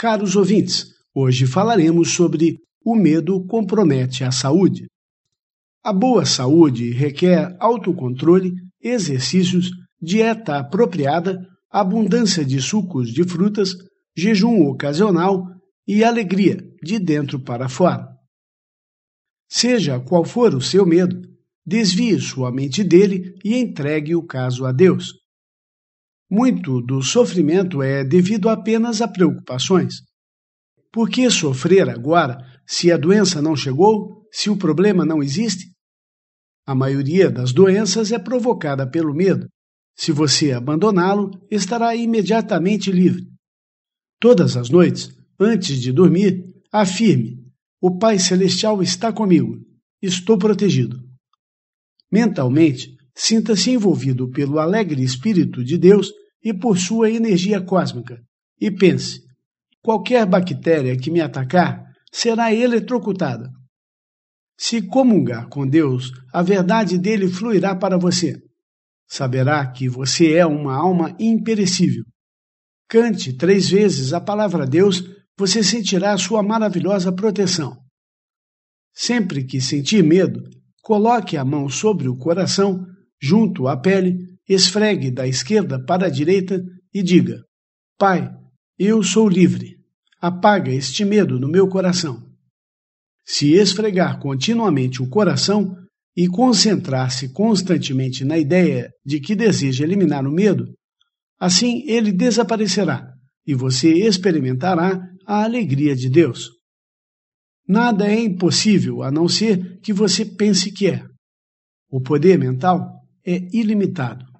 Caros ouvintes, hoje falaremos sobre o medo compromete a saúde. A boa saúde requer autocontrole, exercícios, dieta apropriada, abundância de sucos de frutas, jejum ocasional e alegria de dentro para fora. Seja qual for o seu medo, desvie sua mente dele e entregue o caso a Deus. Muito do sofrimento é devido apenas a preocupações. Por que sofrer agora, se a doença não chegou, se o problema não existe? A maioria das doenças é provocada pelo medo. Se você abandoná-lo, estará imediatamente livre. Todas as noites, antes de dormir, afirme: o Pai Celestial está comigo, estou protegido. Mentalmente, sinta-se envolvido pelo alegre Espírito de Deus e por sua energia cósmica, e pense: qualquer bactéria que me atacar será eletrocutada. Se comungar com Deus, a verdade dele fluirá para você. Saberá que você é uma alma imperecível. Cante 3 vezes a palavra Deus, você sentirá sua maravilhosa proteção. Sempre que sentir medo, coloque a mão sobre o coração, junto à pele, esfregue da esquerda para a direita e diga: Pai, eu sou livre. Apaga este medo no meu coração. Se esfregar continuamente o coração e concentrar-se constantemente na ideia de que deseja eliminar o medo, assim ele desaparecerá e você experimentará a alegria de Deus. Nada é impossível a não ser que você pense que é. O poder mental é ilimitado.